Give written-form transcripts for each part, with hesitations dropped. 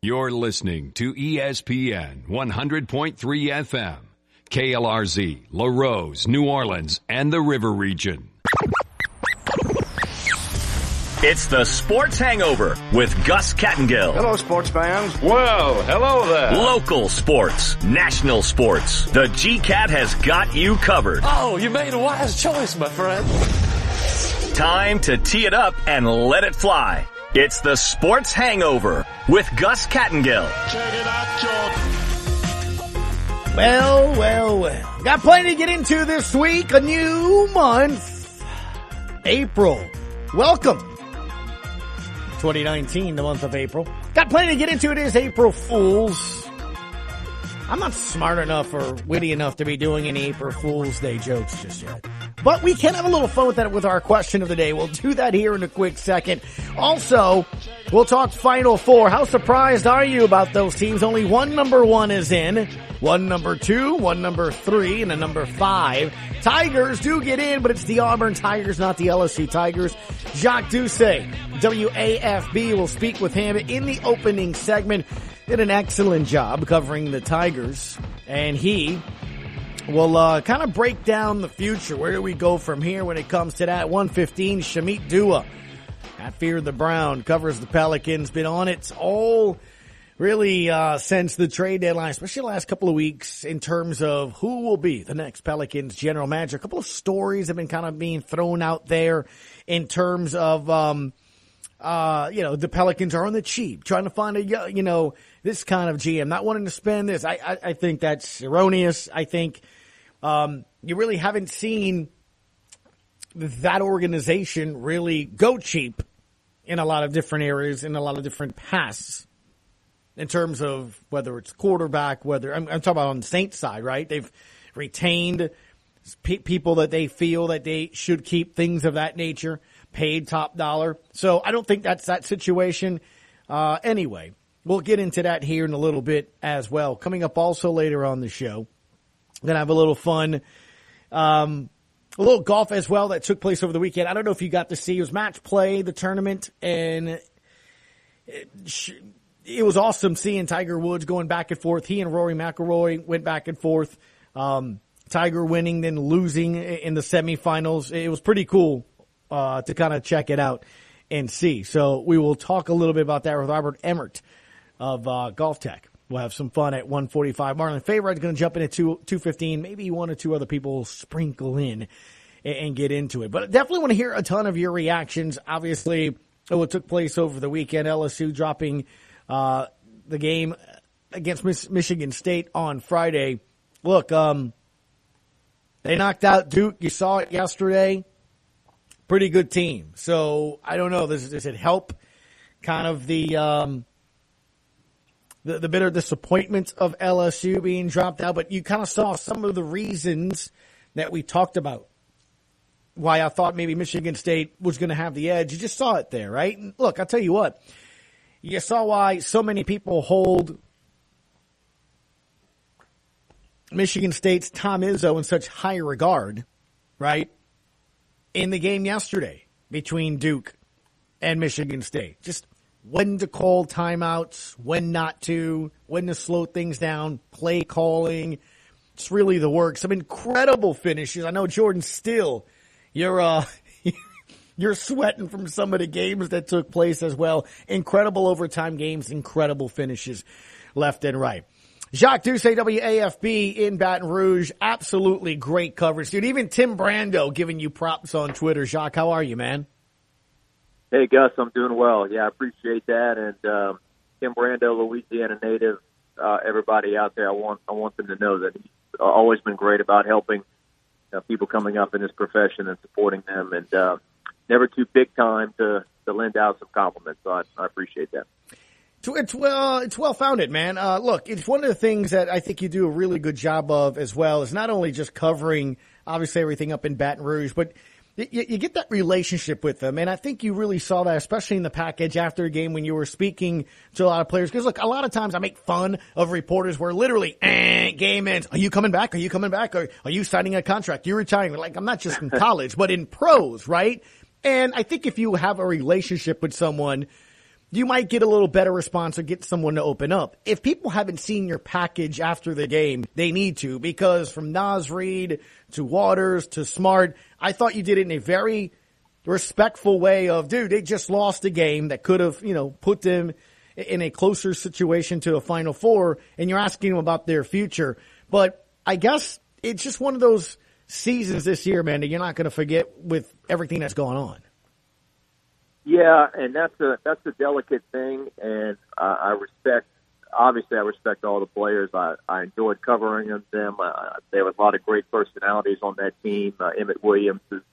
You're listening to ESPN 100.3 FM, KLRZ, LaRose, New Orleans, and the River Region. It's the Sports Hangover with Gus Kattengill. Hello, sports fans. Well, hello there. Local sports, national sports. The GCAT has got you covered. Oh, you made a wise choice, my friend. Time to tee it up and let it fly. It's the Sports Hangover with Gus Kattengill. Check it out, George. Well. Got plenty to get into this week. A new month. April. Welcome. 2019, the month of April. Got plenty to get into. It is April Fools. I'm not smart enough or witty enough to be doing any April Fool's Day jokes just yet. But we can have a little fun with that with our question of the day. We'll do that here in a quick second. Also, we'll talk Final Four. How surprised are you about those teams? Only one number 1 is in, one number 2, one number 3, and a number 5. Tigers do get in, but it's the Auburn Tigers, not the LSU Tigers. Jacques Doucet, WAFB, will speak with him in the opening segment. Did an excellent job covering the Tigers, and he will kind of break down the future. Where do we go from here when it comes to that? 1:15, Shamit Dua at Fear the Brown covers the Pelicans. Been on it all really since the trade deadline, especially the last couple of weeks in terms of who will be the next Pelicans general manager. A couple of stories have been kind of being thrown out there in terms of, the Pelicans are on the cheap, trying to find this kind of GM, not wanting to spend this. I think that's erroneous. I think you really haven't seen that organization really go cheap in a lot of different areas, in a lot of different paths, in terms of whether it's quarterback, whether I'm talking about on the Saints side, right? They've retained people that they feel that they should keep, things of that nature, paid top dollar. So I don't think that's that situation. Anyway, we'll get into that here in a little bit as well. Coming up also later on the show, going to have a little fun, a little golf as well that took place over the weekend. I don't know if you got to see, it was match play, the tournament, and it was awesome seeing Tiger Woods going back and forth. He and Rory McIlroy went back and forth. Tiger winning, then losing in the semifinals. It was pretty cool to kind of check it out and see. So we will talk a little bit about that with Robert Emmert of Golf Tech. We'll have some fun at 1:45. Marlon Favorite's going to jump in at 2:15. Maybe one or two other people will sprinkle in and get into it. But I definitely want to hear a ton of your reactions. Obviously, what took place over the weekend, LSU dropping the game against Michigan State on Friday. Look, they knocked out Duke. You saw it yesterday. Pretty good team. So I don't know. Does it help kind of the bitter disappointment of LSU being dropped out? But you kind of saw some of the reasons that we talked about why I thought maybe Michigan State was going to have the edge. You just saw it there, right? And look, I'll tell you what. You saw why so many people hold Michigan State's Tom Izzo in such high regard, right? In the game yesterday between Duke and Michigan State. Just when to call timeouts, when not to, when to slow things down, play calling. It's really the work. Some incredible finishes. I know, Jordan, still, you're sweating from some of the games that took place as well. Incredible overtime games, incredible finishes left and right. Jacques Doucet, WAFB in Baton Rouge. Absolutely great coverage, dude. Even Tim Brando giving you props on Twitter. Jacques, how are you, man? Hey, Gus, I'm doing well. Yeah, I appreciate that. And Tim Brando, Louisiana native, everybody out there, I want them to know that he's always been great about helping people coming up in this profession and supporting them, and never too big time to lend out some compliments. So I appreciate that. It's well founded, man. Look, it's one of the things that I think you do a really good job of as well, is not only just covering obviously everything up in Baton Rouge, but you get that relationship with them. And I think you really saw that, especially in the package after a game when you were speaking to a lot of players. Because look, a lot of times I make fun of reporters where literally, game ends. Are you coming back? Are you coming back? Or are you signing a contract? You're retiring. Like, I'm not just in college, but in pros, right? And I think if you have a relationship with someone, you might get a little better response or get someone to open up. If people haven't seen your package after the game, they need to, because from Naz Reid to Waters to Smart, I thought you did it in a very respectful way of, dude, they just lost a game that could have, put them in a closer situation to a Final Four, and you're asking them about their future. But I guess it's just one of those seasons this year, man, that you're not going to forget with everything that's going on. Yeah, and that's a delicate thing, and I respect all the players. I enjoyed covering them. There was a lot of great personalities on that team. Emmett Williams is,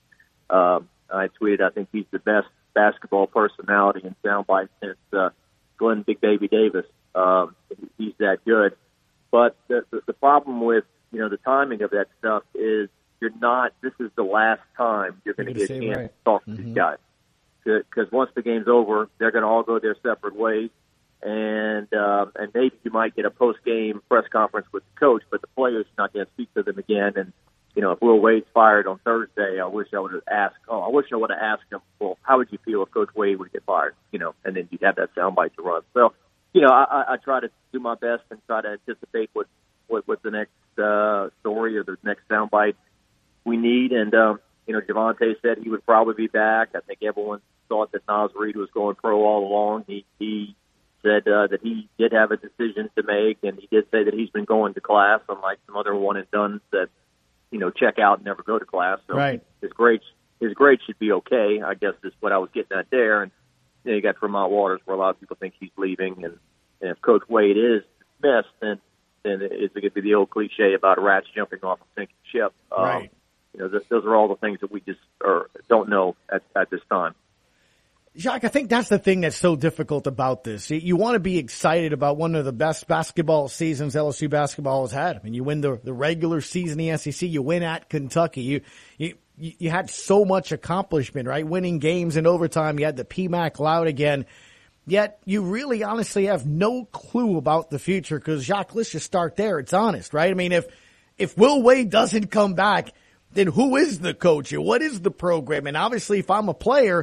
I tweeted, I think he's the best basketball personality in soundbite since Glenn Big Baby Davis. He's that good. But the problem with, the timing of that stuff is this is the last time you're going to get a chance to talk to these guys. Because once the game's over, they're going to all go their separate ways, and maybe you might get a post-game press conference with the coach, but the player's not going to speak to them again. And if Will Wade's fired on Thursday, I wish I would have asked him, well, how would you feel if Coach Wade would get fired? And then you'd have that soundbite to run. So, I try to do my best and try to anticipate what the next story or the next soundbite we need. And Javonte said he would probably be back. I think everyone thought that Naz Reid was going pro all along. He said that he did have a decision to make, and he did say that he's been going to class, unlike some other one and dones that check out and never go to class. So right. his grades should be okay, I guess is what I was getting at there. And then you got Tremont Waters, where a lot of people think he's leaving, and if Coach Wade is dismissed, then it's going to be the old cliche about rats jumping off a sinking ship. Right. Those are all the things that we just don't know at this time. Jacques, I think that's the thing that's so difficult about this. You want to be excited about one of the best basketball seasons LSU basketball has had. I mean, you win the regular season in the SEC, you win at Kentucky. You had so much accomplishment, right? Winning games in overtime, you had the PMAC loud again. Yet you really honestly have no clue about the future because, Jacques, let's just start there. It's honest, right? I mean, if Will Wade doesn't come back, then who is the coach? What is the program? And obviously, if I'm a player,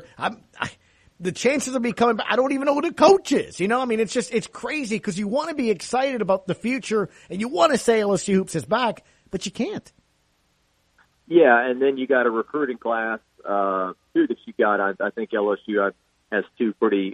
the chances of me coming back, I don't even know who the coach is. It's crazy because you want to be excited about the future and you want to say LSU Hoops is back, but you can't. Yeah, and then you got a recruiting class, too, that you got. I think LSU has two pretty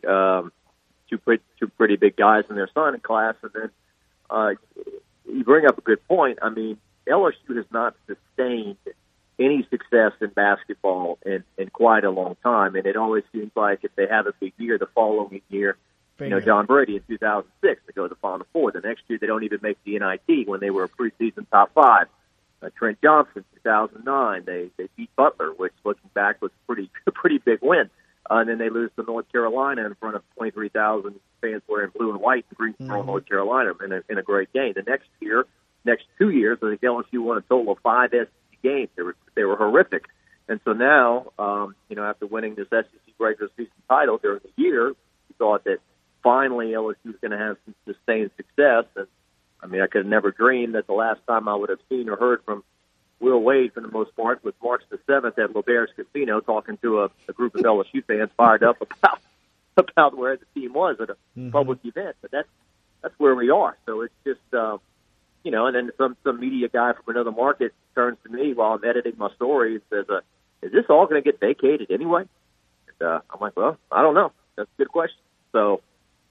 big guys in their signing class. And then you bring up a good point. I mean, LSU has not sustained any success in basketball in quite a long time, and it always seems like if they have a big year, the following year, John Brady in 2006 to go to the Final Four. The next year, they don't even make the NIT when they were a preseason top five. Trent Johnson, 2009, they beat Butler, which looking back was a pretty big win. And then they lose to North Carolina in front of 23,000 fans wearing blue and white in Greensboro, North Carolina, in a great game. The next 2 years, I think LSU won a total of 5 SEC games. They were horrific. And so now, after winning this SEC regular season title during the year, we thought that finally LSU was going to have some sustained success. And I mean, I could have never dreamed that the last time I would have seen or heard from Will Wade, for the most part, was March the 7th at L'Auberge Casino, talking to a group of LSU fans fired up about where the team was at a public event. But that's where we are. So it's just, and then some media guy from another market turns to me while I'm editing my story and says, is this all going to get vacated anyway? And I'm like, well, I don't know. That's a good question. So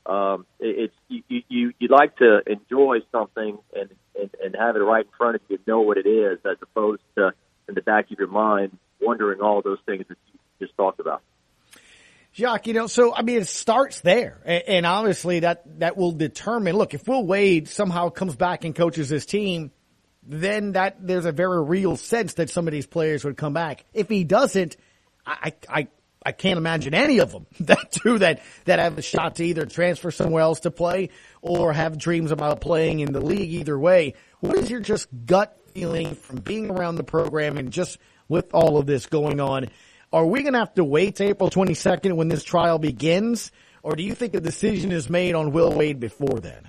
you'd like to enjoy something and have it right in front of you, know what it is, as opposed to in the back of your mind wondering all those things that you just talked about. Jacques, so, I mean, it starts there. And obviously that will determine, look, if Will Wade somehow comes back and coaches his team, then there's a very real sense that some of these players would come back. If he doesn't, I can't imagine any of them that have a shot to either transfer somewhere else to play or have dreams about playing in the league either way. What is your just gut feeling from being around the program and just with all of this going on? Are we going to have to wait to April 22nd when this trial begins, or do you think a decision is made on Will Wade before then?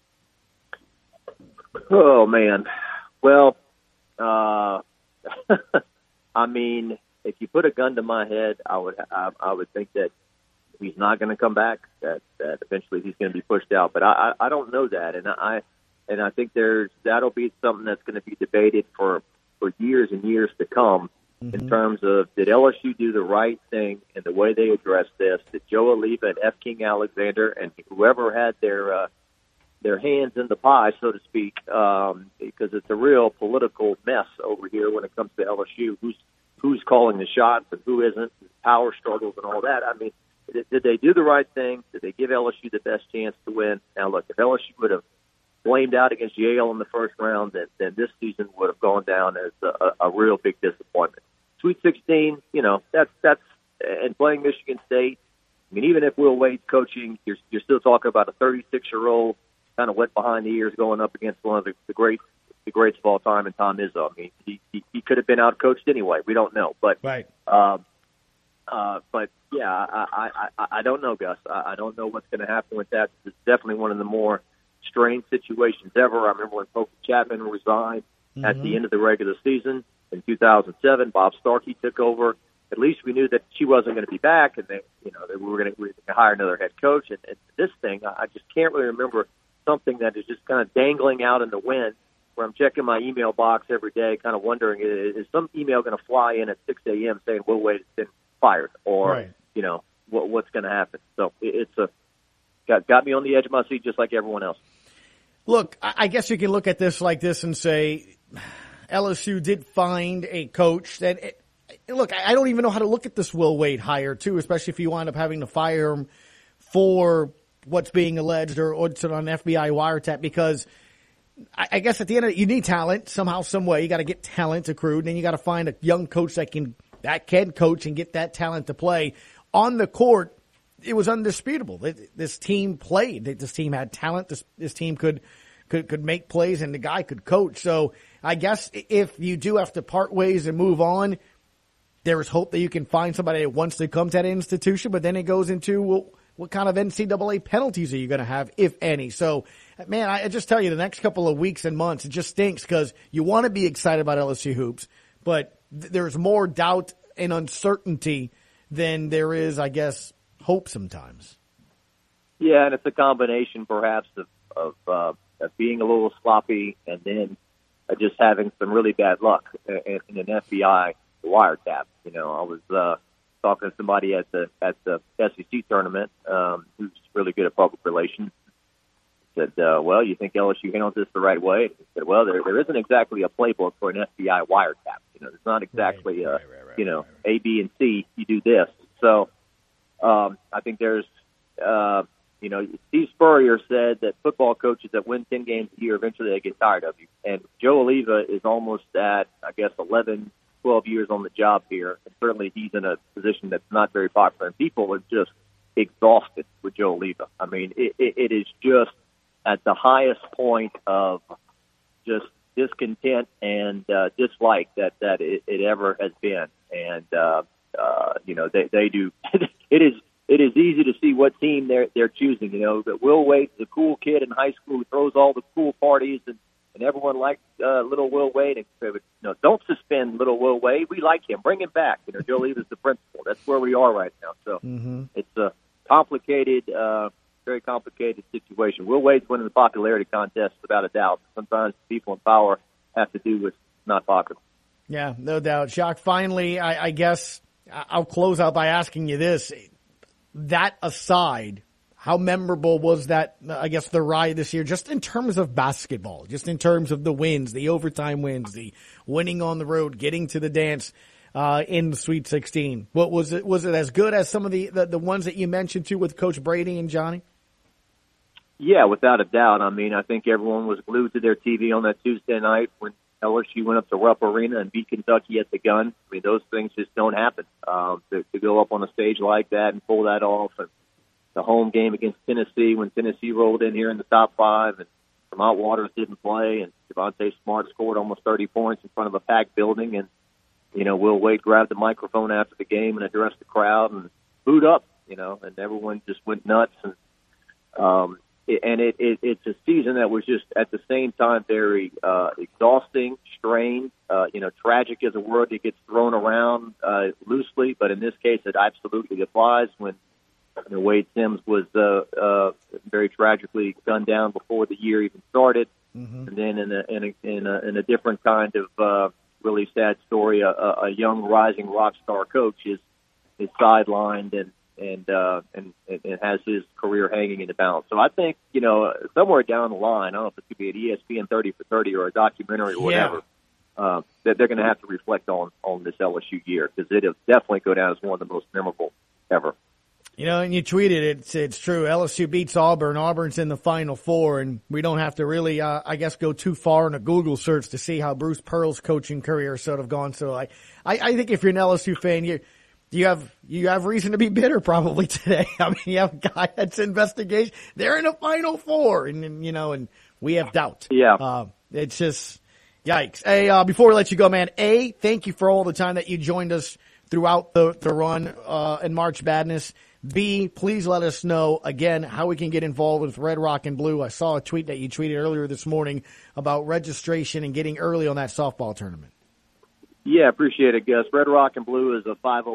Oh, man. Well, I mean, if you put a gun to my head, I would think that he's not going to come back, that eventually he's going to be pushed out. But I don't know that, and I think that'll be something that's going to be debated for years and years to come. In terms of, did LSU do the right thing in the way they addressed this? Did Joe Alleva and F. King Alexander and whoever had their hands in the pie, so to speak, because it's a real political mess over here when it comes to LSU. Who's calling the shots and who isn't, power struggles and all that. I mean, did they do the right thing? Did they give LSU the best chance to win? Now, look, if LSU would have blamed out against Yale in the first round, then this season would have gone down as a real big disappointment. Sweet 16, that's and playing Michigan State. I mean, even if Will Wade's coaching, you're still talking about a 36-year-old kind of wet behind the ears going up against one of the greats of all time, and Tom Izzo. I mean, he could have been out-coached anyway. We don't know, but right. But yeah, I don't know, Gus. I don't know what's going to happen with that. It's definitely one of the more strange situations ever. I remember when Pope Chapman resigned at the end of the regular season in 2007. Bob Starkey took over. At least we knew that she wasn't going to be back, and that we were going to hire another head coach. And this thing, I just can't really remember something that is just kind of dangling out in the wind, where I'm checking my email box every day, kind of wondering, is some email going to fly in at 6 a.m. saying Will Wade has been fired, or right. What's going to happen? So it's got me on the edge of my seat, just like everyone else. Look, I guess you can look at this like this and say LSU did find a coach that. Look, I don't even know how to look at this Will Wade hire, too, especially if you wind up having to fire him for what's being alleged or it's on an FBI wiretap, because I guess at the end of it, you need talent somehow, some way. You got to get talent accrued, and then you got to find a young coach that can coach and get that talent to play. On the court, it was undisputable. This team played. This team had talent. This team could make plays, and the guy could coach. So I guess if you do have to part ways and move on, there is hope that you can find somebody that wants to come to that institution, but then it goes into, well, what kind of NCAA penalties are you going to have, if any? So, man, I just tell you, the next couple of weeks and months, it just stinks because you want to be excited about LSU hoops, but there's more doubt and uncertainty than there is, I guess, hope sometimes. Yeah, and it's a combination perhaps of being a little sloppy and then just having some really bad luck in an FBI wiretap. I was talking to somebody at the SEC tournament who's really good at public relations. Said, well, you think LSU handles this the right way? He said, well, there isn't exactly a playbook for an FBI wiretap. It's not exactly A, B, and C. You do this. So I think there's, Steve Spurrier said that football coaches that win 10 games a year, eventually they get tired of you. And Joe Alleva is almost at, 12 years on the job here, and certainly he's in a position that's not very popular, and people are just exhausted with Joe Alleva. I mean, it is just at the highest point of just discontent and dislike that it ever has been. And they do. It is easy to see what team they're choosing. That Will Wade's the cool kid in high school who throws all the cool parties and everyone likes little Will Wade. And don't suspend little Will Wade. We like him. Bring him back. Joe Alleva's the principal. That's where we are right now. So It's a complicated, very complicated situation. Will Wade's winning the popularity contest without a doubt. Sometimes people in power have to do with not popular. Yeah, no doubt. Jacques, finally, I guess I'll close out by asking you this. That aside, how memorable was that, the ride this year, just in terms of basketball, just in terms of the wins, the overtime wins, the winning on the road, getting to the dance in the Sweet 16? What was it? Was it as good as some of the ones that you mentioned too with Coach Brady and Johnny? Yeah, without a doubt. I mean, I think everyone was glued to their TV on that Tuesday night when LSU went up to Rupp Arena and beat Kentucky at the gun. I mean, those things just don't happen. To go up on a stage like that and pull that off, and the home game against Tennessee when Tennessee rolled in here in the top five and Vermont Waters didn't play and Devontae Smart scored almost 30 points in front of a packed building. And, Will Wade grabbed the microphone after the game and addressed the crowd and booed up, and everyone just went nuts. And it's a season that was just at the same time very exhausting, strange. Tragic is a word that gets thrown around loosely, but in this case it absolutely applies when Wade Sims was very tragically gunned down before the year even started. And then in a different kind of really sad story, a young rising rock star coach is sidelined and has his career hanging in the balance. So I think, somewhere down the line, I don't know if it could be an ESPN 30 for 30 or a documentary or whatever, that they're going to have to reflect on this LSU year, because it'll definitely go down as one of the most memorable ever. And you tweeted it's true. LSU beats Auburn. Auburn's in the Final Four, and we don't have to really, go too far in a Google search to see how Bruce Pearl's coaching career sort of gone. So I think if you're an LSU fan, you have reason to be bitter probably today. I mean, you have a guy that's investigation. They're in the Final Four, and we have doubt. Yeah. It's just yikes. Hey, before we let you go, man, thank you for all the time that you joined us throughout the run in March Madness. B, please let us know, again, how we can get involved with Red Rock and Blue. I saw a tweet that you tweeted earlier this morning about registration and getting early on that softball tournament. Yeah, appreciate it, Gus. Red Rock and Blue is a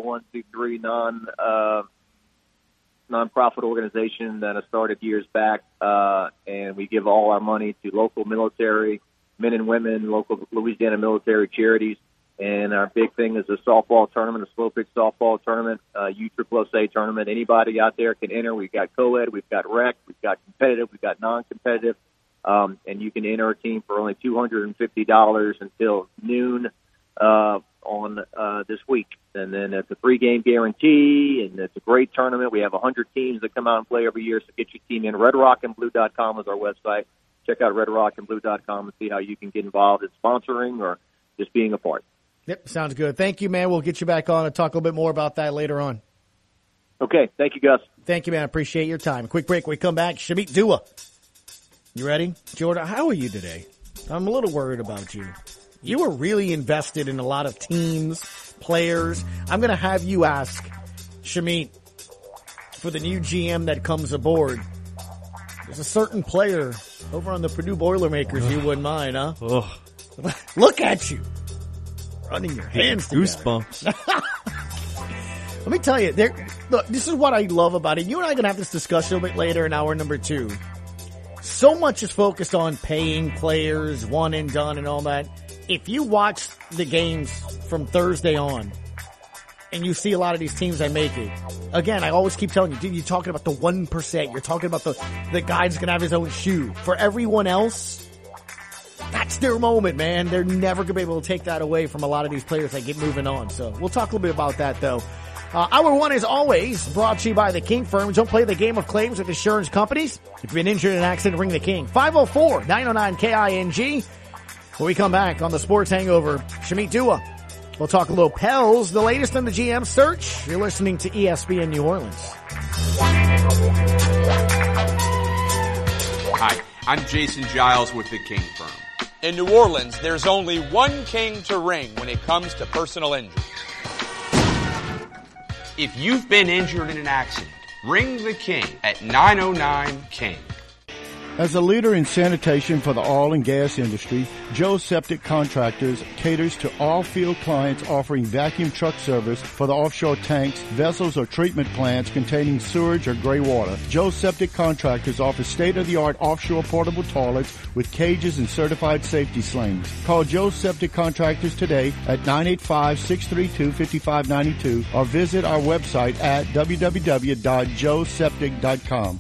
501c3 nonprofit organization that I started years back, and we give all our money to local military, men and women, local Louisiana military charities. And our big thing is a softball tournament, a slow pitch softball tournament, USSSA tournament. Anybody out there can enter. We've got co-ed, we've got rec, we've got competitive, we've got non-competitive. And you can enter a team for only $250 until noon on this week. And then it's a 3-game guarantee, and it's a great tournament. We have 100 teams that come out and play every year, so get your team in. RedRockandBlue.com is our website. Check out RedRockandBlue.com and see how you can get involved in sponsoring or just being a part. Yep, sounds good. Thank you, man. We'll get you back on and talk a little bit more about that later on. Okay. Thank you, Gus. Thank you, man. I appreciate your time. Quick break. When we come back, Shamit Dua. You ready? Jordan, how are you today? I'm a little worried about you. You were really invested in a lot of teams, players. I'm going to have you ask Shamit for the new GM that comes aboard. There's a certain player over on the Purdue Boilermakers you wouldn't mind, huh? Look at you. Running your hands together. Goosebumps. Let me tell you, look, this is what I love about it. You and I are going to have this discussion a bit later in hour number 2. So much is focused on paying players, one and done and all that. If you watch the games from Thursday on, and you see a lot of these teams that make it, again, I always keep telling you, dude, you're talking about the 1%. You're talking about the guy that's going to have his own shoe. For everyone else, that's their moment, man. They're never going to be able to take that away from a lot of these players that get moving on. So we'll talk a little bit about that, though. Hour 1 is always brought to you by the King Firm. Don't play the game of claims with insurance companies. If you've been injured in an accident, ring the King. 504-909-KING. When we come back on the Sports Hangover, Shamit Dua. We'll talk a little Pels, the latest in the GM search. You're listening to ESPN New Orleans. Hi, I'm Jason Giles with the King Firm. In New Orleans, there's only one king to ring when it comes to personal injury. If you've been injured in an accident, ring the King at 909-KING. As a leader in sanitation for the oil and gas industry, Joe Septic Contractors caters to all field clients offering vacuum truck service for the offshore tanks, vessels, or treatment plants containing sewage or gray water. Joe Septic Contractors offers state-of-the-art offshore portable toilets with cages and certified safety slings. Call Joe Septic Contractors today at 985-632-5592 or visit our website at www.joeseptic.com.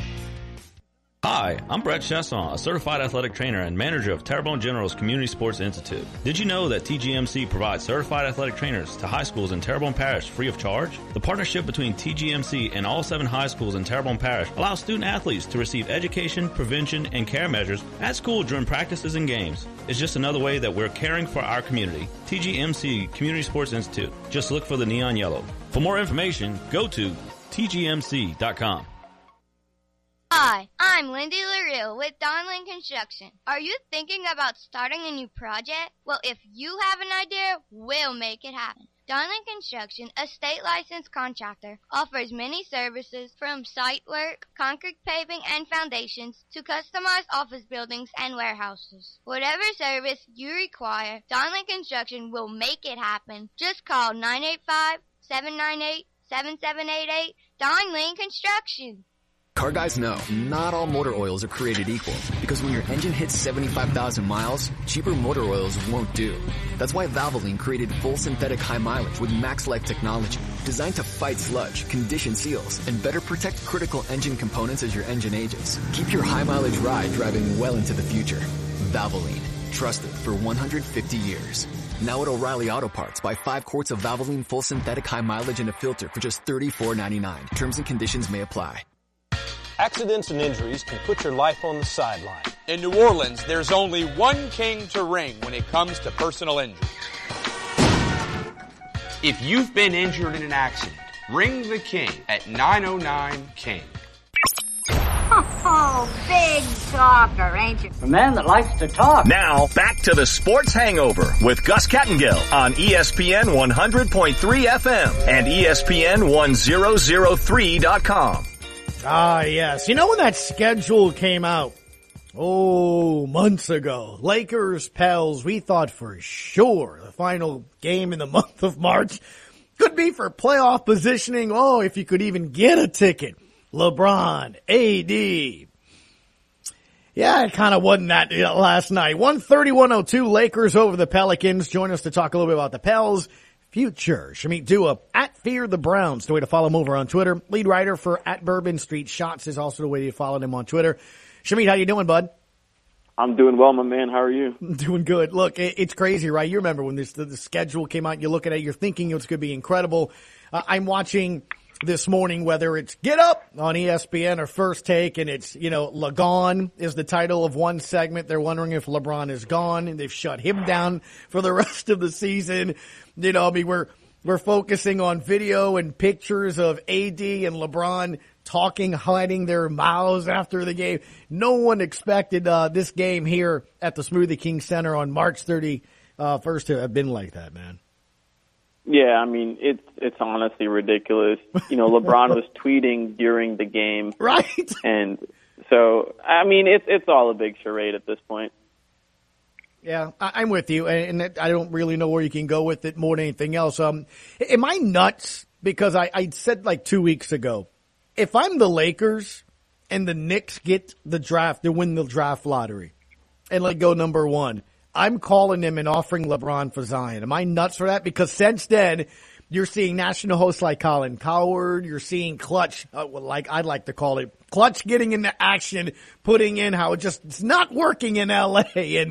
Hi, I'm Brett Chesson, a certified athletic trainer and manager of Terrebonne General's Community Sports Institute. Did you know that TGMC provides certified athletic trainers to high schools in Terrebonne Parish free of charge? The partnership between TGMC and all 7 high schools in Terrebonne Parish allows student athletes to receive education, prevention, and care measures at school during practices and games. It's just another way that we're caring for our community. TGMC Community Sports Institute. Just look for the neon yellow. For more information, go to tgmc.com. Hi, I'm Lindy LaRue with Donlin Construction. Are you thinking about starting a new project? Well, if you have an idea, we'll make it happen. Donlin Construction, a state-licensed contractor, offers many services from site work, concrete paving and foundations, to customized office buildings and warehouses. Whatever service you require, Donlin Construction will make it happen. Just call 985-798-7788 Don Lane Construction. Car guys know not all motor oils are created equal, because when your engine hits 75,000 miles, cheaper motor oils won't do. That's why Valvoline created full synthetic high mileage with MaxLife technology, designed to fight sludge, condition seals, and better protect critical engine components as your engine ages. Keep your high mileage ride driving well into the future. Valvoline, trusted for 150 years. Now at O'Reilly Auto Parts, buy 5 quarts of Valvoline full synthetic high mileage and a filter for just $34.99. Terms and conditions may apply. Accidents and injuries can put your life on the sideline. In New Orleans, there's only one king to ring when it comes to personal injuries. If you've been injured in an accident, ring the king at 909-KING. Oh, big talker, ain't you? A man that likes to talk. Now, back to the Sports Hangover with Gus Kattengill on ESPN 100.3 FM and ESPN1003.com. Ah, yes. You know when that schedule came out? Oh, months ago. Lakers, Pels, we thought for sure the final game in the month of March could be for playoff positioning. Oh, if you could even get a ticket. LeBron, AD. Yeah, it kind of wasn't that last night. 130-102, Lakers over the Pelicans. Join us to talk a little bit about the Pels. Future. Shamit Dua at Fear the Browns. The way to follow him over on Twitter. Lead writer for at Bourbon Street Shots is also the way to follow him on Twitter. Shamit, how you doing, bud? I'm doing well, my man. How are you? Doing good. Look, it's crazy, right? You remember when the schedule came out and you look at it, you're thinking it's going to be incredible. I'm watching this morning, whether it's Get Up on ESPN or First Take, and it's, LeGone is the title of one segment. They're wondering if LeBron is gone, and they've shut him down for the rest of the season. We're focusing on video and pictures of AD and LeBron talking, hiding their mouths after the game. No one expected this game here at the Smoothie King Center on March 31st to have been like that, man. Yeah, I mean, it's honestly ridiculous. LeBron was tweeting during the game. Right. And so, I mean, it's all a big charade at this point. Yeah, I'm with you, and I don't really know where you can go with it more than anything else. Am I nuts? Because I said like 2 weeks ago, if I'm the Lakers and the Knicks get the draft, they win the draft lottery, and go number one, I'm calling them and offering LeBron for Zion. Am I nuts for that? Because since then, you're seeing national hosts like Colin Cowherd. You're seeing Clutch, like I'd like to call it, Clutch getting into action, putting in how it's not working in L.A. And,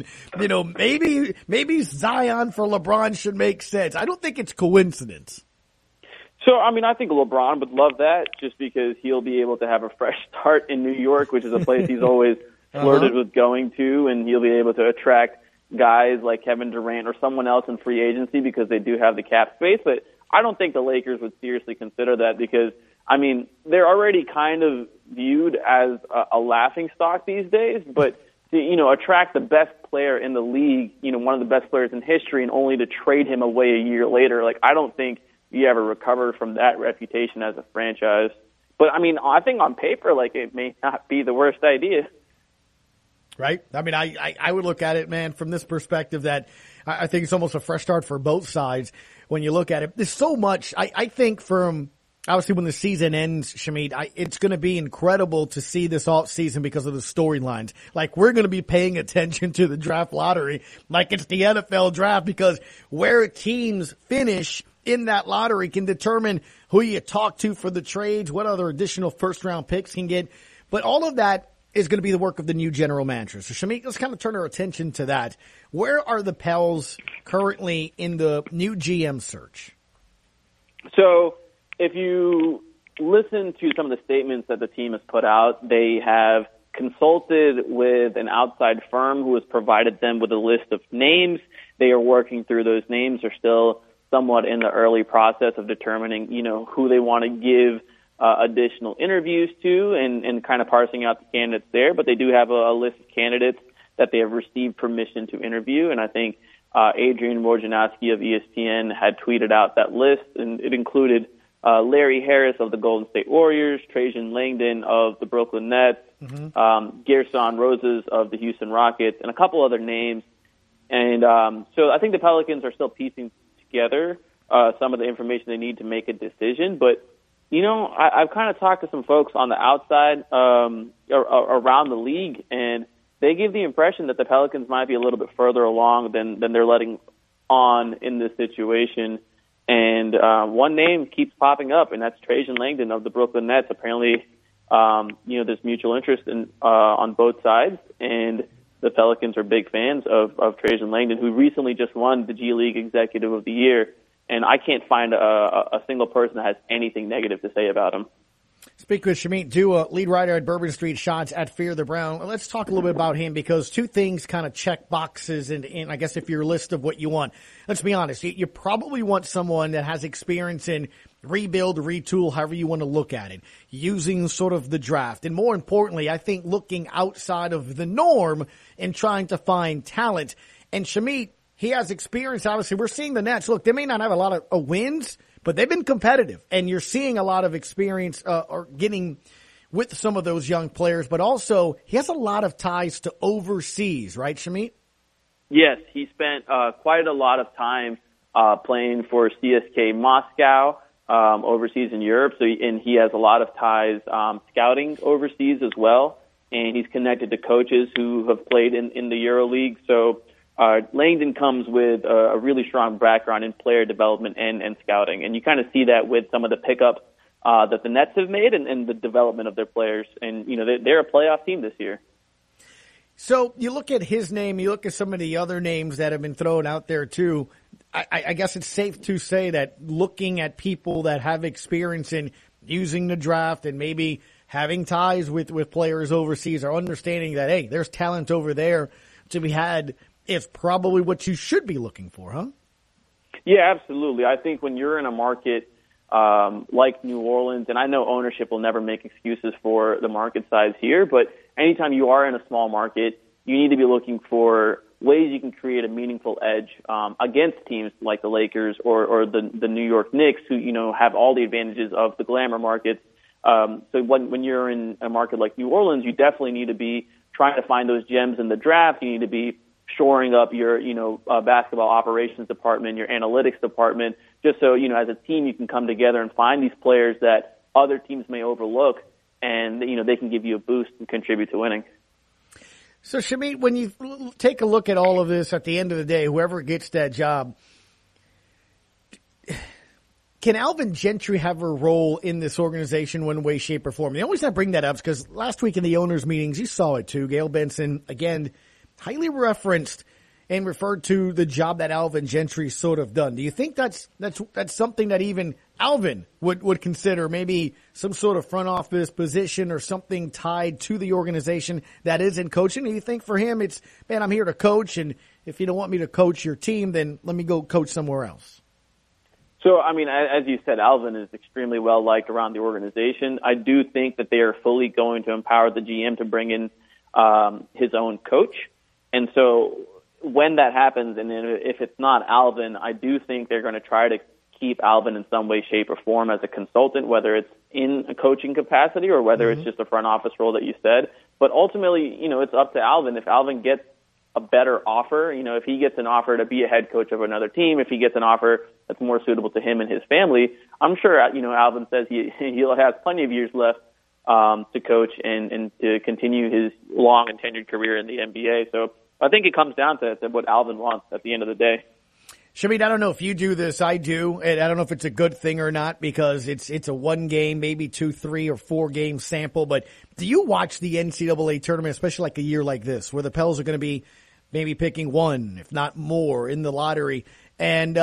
maybe Zion for LeBron should make sense. I don't think it's coincidence. So, I mean, I think LeBron would love that just because he'll be able to have a fresh start in New York, which is a place he's always flirted with going to, and he'll be able to attract guys like Kevin Durant or someone else in free agency because they do have the cap space. But I don't think the Lakers would seriously consider that because, I mean, they're already kind of viewed as a laughing stock these days. But to, attract the best player in the league, one of the best players in history, and only to trade him away a year later, I don't think you ever recover from that reputation as a franchise. But, I mean, I think on paper, it may not be the worst idea. Right? I mean, I would look at it, man, from this perspective that I think it's almost a fresh start for both sides when you look at it. There's so much. I think from, obviously, when the season ends, Shamit, it's going to be incredible to see this off season because of the storylines. We're going to be paying attention to the draft lottery like it's the NFL draft because where teams finish in that lottery can determine who you talk to for the trades, what other additional first-round picks can get. But all of that is going to be the work of the new general manager. So, Shamit, let's kind of turn our attention to that. Where are the Pels currently in the new GM search? So, if you listen to some of the statements that the team has put out, they have consulted with an outside firm who has provided them with a list of names. They are working through those names. They're still somewhat in the early process of determining, who they want to give additional interviews to and kind of parsing out the candidates there. But they do have a list of candidates that they have received permission to interview. And I think Adrian Wojnarowski of ESPN had tweeted out that list, and it included Larry Harris of the Golden State Warriors, Trajan Langdon of the Brooklyn Nets, Gerson Rosas of the Houston Rockets, and a couple other names. And so I think the Pelicans are still piecing together some of the information they need to make a decision. But I've kind of talked to some folks on the outside around the league, and they give the impression that the Pelicans might be a little bit further along than they're letting on in this situation. And one name keeps popping up, and that's Trajan Langdon of the Brooklyn Nets. Apparently, there's mutual interest on both sides, and the Pelicans are big fans of Trajan Langdon, who recently just won the G League Executive of the Year. And I can't find a single person that has anything negative to say about him. Speak with Shamit Dua, lead writer at Bourbon Street Shots at Fear the Brown. Let's talk a little bit about him, because two things kind of check boxes in I guess, if your list of what you want. Let's be honest. You probably want someone that has experience in rebuild, retool, however you want to look at it, using sort of the draft. And more importantly, I think looking outside of the norm and trying to find talent. And Shamit, he has experience. Obviously, we're seeing the Nets. Look, they may not have a lot of wins, but they've been competitive. And you're seeing a lot of experience or getting with some of those young players. But also, he has a lot of ties to overseas, right, Shamit? Yes, he spent quite a lot of time playing for CSKA Moscow overseas in Europe. And he has a lot of ties scouting overseas as well. And he's connected to coaches who have played in the EuroLeague. So Langdon comes with a really strong background in player development and scouting. And you kind of see that with some of the pickups that the Nets have made and the development of their players. And, they're a playoff team this year. So you look at his name, you look at some of the other names that have been thrown out there too. I guess it's safe to say that looking at people that have experience in using the draft and maybe having ties with players overseas, or understanding that, hey, there's talent over there to be had, is probably what you should be looking for, huh? Yeah, absolutely. I think when you're in a market like New Orleans, and I know ownership will never make excuses for the market size here, but anytime you are in a small market, you need to be looking for ways you can create a meaningful edge against teams like the Lakers or the New York Knicks, who have all the advantages of the glamour markets. So when you're in a market like New Orleans, you definitely need to be trying to find those gems in the draft. You need to be shoring up your, basketball operations department, your analytics department, just so, as a team you can come together and find these players that other teams may overlook, and, they can give you a boost and contribute to winning. So, Shamit, when you take a look at all of this, at the end of the day, whoever gets that job, can Alvin Gentry have a role in this organization one way, shape, or form? The only reason I bring that up is because last week in the owners' meetings, you saw it too. Gail Benson, again, highly referenced and referred to the job that Alvin Gentry's sort of done. Do you think that's something that even Alvin would consider, maybe some sort of front office position or something tied to the organization that isn't coaching? Do you think for him it's, man, I'm here to coach, and if you don't want me to coach your team, then let me go coach somewhere else? So, as you said, Alvin is extremely well liked around the organization. I do think that they are fully going to empower the GM to bring in his own coach. And so when that happens, and if it's not Alvin, I do think they're going to try to keep Alvin in some way, shape, or form as a consultant, whether it's in a coaching capacity or whether it's just a front office role that you said. But ultimately, it's up to Alvin. If Alvin gets a better offer, if he gets an offer to be a head coach of another team, if he gets an offer that's more suitable to him and his family, I'm sure, Alvin says he'll have plenty of years left to coach and to continue his long and tenured career in the NBA. So I think it comes down to what Alvin wants at the end of the day. Shamit, I don't know if you do this. I do. And I don't know if it's a good thing or not, because it's a 1 game, maybe 2, 3, or 4 game sample. But do you watch the NCAA tournament, especially like a year like this, where the Pels are going to be maybe picking 1, if not more, in the lottery? And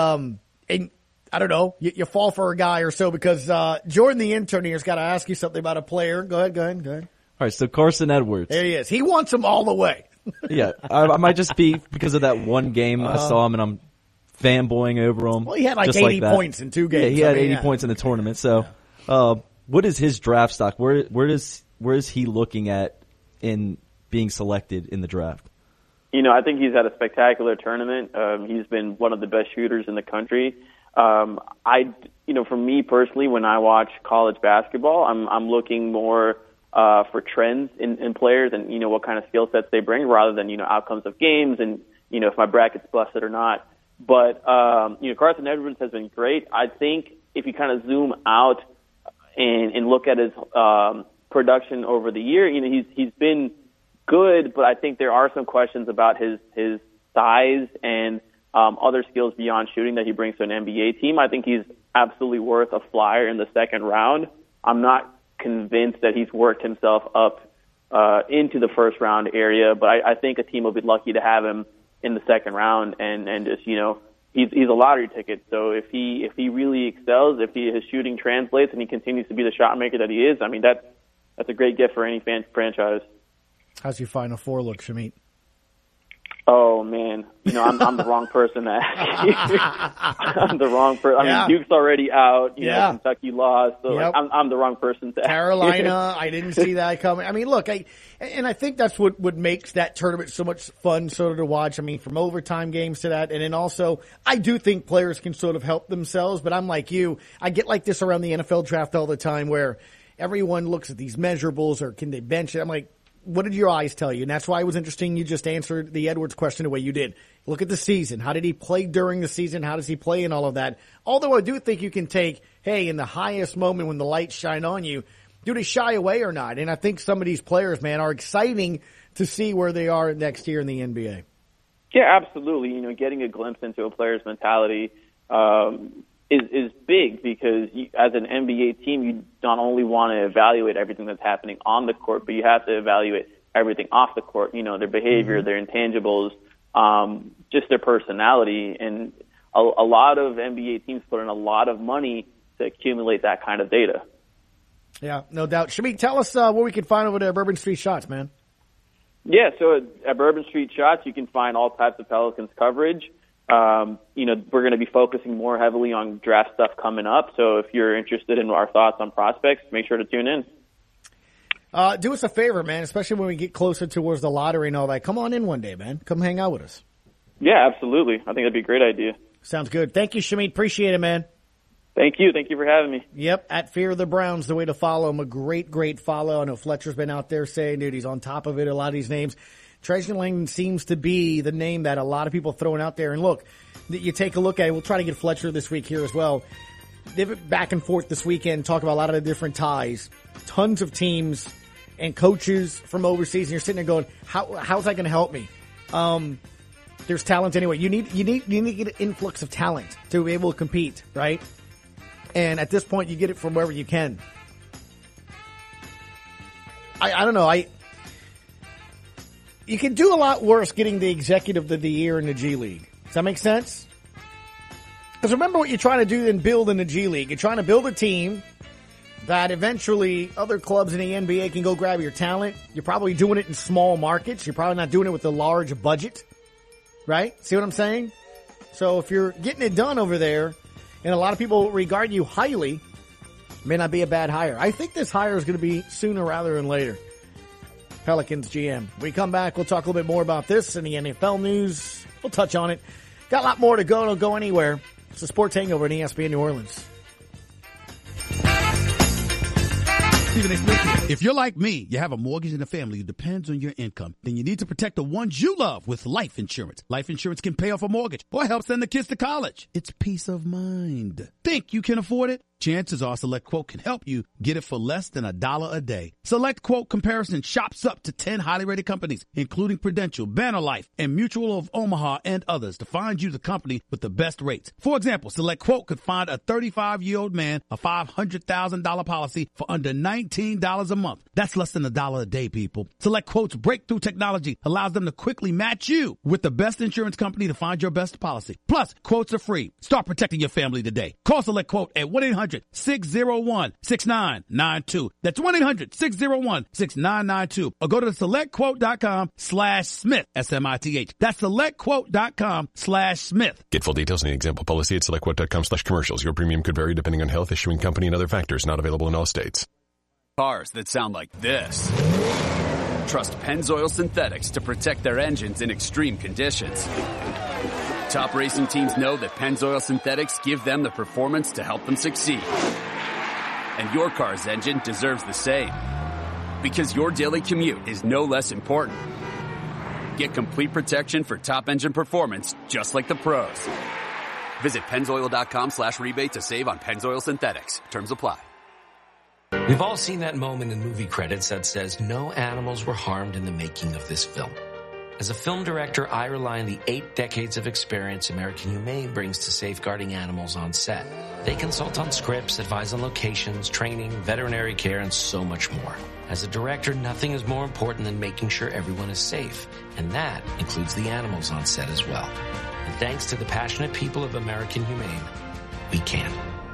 I don't know, you fall for a guy or so, because Jordan, the intern here, has got to ask you something about a player. Go ahead. All right, so Carson Edwards. There he is. He wants him all the way. Yeah, I might just be because of that 1 game I saw him and I'm fanboying over him. Well, he had like 80 points in 2 games. Yeah, he had 80 points in the tournament. So, what is his draft stock? Where is he looking at in being selected in the draft? I think he's had a spectacular tournament. He's been one of the best shooters in the country. For me personally, when I watch college basketball, I'm looking more for trends in players and, what kind of skill sets they bring, rather than, outcomes of games and, if my bracket's busted or not. But, Carson Edwards has been great. I think if you kind of zoom out and look at his production over the year, you know, he's been good, but I think there are some questions about his size and other skills beyond shooting that he brings to an NBA team. I think he's absolutely worth a flyer in the second round. I'm not convinced that he's worked himself up into the first round area, but I think a team will be lucky to have him in the second round, and just, you know, he's a lottery ticket. So if he really excels, if his shooting translates and he continues to be the shot maker that he is, I mean, that's a great gift for any franchise. How's your Final Four look, Shamit? Oh man, you know, I'm the wrong person to ask you. I'm the wrong person. I mean, Duke's already out. You know, Kentucky lost, so like, I'm the wrong person to ask. Carolina, I didn't see that coming. I mean, look, I think that's what makes that tournament so much fun, sort of to watch. I mean, from overtime games to that, and then also, I do think players can sort of help themselves. But I'm like you, I get like this around the NFL draft all the time, where everyone looks at these measurables or can they bench it. I'm like, what did your eyes tell you? And that's why it was interesting you just answered the Edwards question the way you did. Look at the season. How did he play during the season? How does he play in all of that? Although I do think you can take, hey, in the highest moment when the lights shine on you, do they shy away or not? And I think some of these players, man, are exciting to see where they are next year in the NBA. Yeah, absolutely. You know, getting a glimpse into a player's mentality is big, because as an NBA team, you not only want to evaluate everything that's happening on the court, but you have to evaluate everything off the court, you know, their behavior, their intangibles, just their personality. And a lot of NBA teams put in a lot of money to accumulate that kind of data. Yeah, no doubt. Shamit, tell us what we can find over there at Bourbon Street Shots, man. Yeah, so at Bourbon Street Shots, you can find all types of Pelicans coverage. You know, we're going to be focusing more heavily on draft stuff coming up. So if you're interested in our thoughts on prospects, make sure to tune in. Do us a favor, man, especially when we get closer towards the lottery and all that. Come on in one day, man. Come hang out with us. Yeah, absolutely. I think that'd be a great idea. Sounds good. Thank you, Shamit. Appreciate it, man. Thank you. Thank you for having me. Yep, at Fear of the Browns, the way to follow him. A great, great follow. I know Fletcher's been out there saying, dude, he's on top of it, a lot of these names. Trajan Langdon seems to be the name that a lot of people are throwing out there. And look, you take a look at it. We'll try to get Fletcher this week here as well. They've been back and forth this weekend, talk about a lot of the different ties. Tons of teams and coaches from overseas. And you're sitting there going, how's that going to help me? There's talent anyway. You need to get an influx of talent to be able to compete, right? And at this point, you get it from wherever you can. I don't know. You can do a lot worse getting the executive of the year in the G League. Does that make sense? Because remember what you're trying to do and build in the G League. You're trying to build a team that eventually other clubs in the NBA can go grab your talent. You're probably doing it in small markets. You're probably not doing it with a large budget. Right? See what I'm saying? So if you're getting it done over there, and a lot of people regard you highly, it may not be a bad hire. I think this hire is going to be sooner rather than later. Pelicans GM. When we come back, we'll talk a little bit more about this and the NFL news. We'll touch on it. Got a lot more to go. Don't go anywhere. It's a Sports Hangover in ESPN New Orleans. If you're like me, you have a mortgage and a family who depends on your income, then you need to protect the ones you love with life insurance. Life insurance can pay off a mortgage or help send the kids to college. It's peace of mind. Think you can afford it? Chances are Select Quote can help you get it for less than $1 a day. Select Quote comparison shops up to 10 highly rated companies, including Prudential, Banner Life, and Mutual of Omaha and others to find you the company with the best rates. For example, Select Quote could find a 35-year-old man a $500,000 policy for under $19 a month. That's less than $1 a day, people. Select Quote's breakthrough technology allows them to quickly match you with the best insurance company to find your best policy. Plus, quotes are free. Start protecting your family today. Call Select Quote at 1-800-601-6992. That's 1-800-601-6992. Or go to selectquote.com/Smith, S-M-I-T-H. That's selectquote.com/Smith. Get full details on the example policy at selectquote.com/commercials. Your premium could vary depending on health, issuing company, and other factors. Not available in all states. Cars that sound like this. Trust Pennzoil Synthetics to protect their engines in extreme conditions. Top racing teams know that Pennzoil Synthetics give them the performance to help them succeed. And your car's engine deserves the same. Because your daily commute is no less important. Get complete protection for top engine performance, just like the pros. Visit Pennzoil.com/rebate to save on Pennzoil Synthetics. Terms apply. We've all seen that moment in movie credits that says no animals were harmed in the making of this film. As a film director, I rely on the 8 decades of experience American Humane brings to safeguarding animals on set. They consult on scripts, advise on locations, training, veterinary care, and so much more. As a director, nothing is more important than making sure everyone is safe, and that includes the animals on set as well. And thanks to the passionate people of American Humane, we can.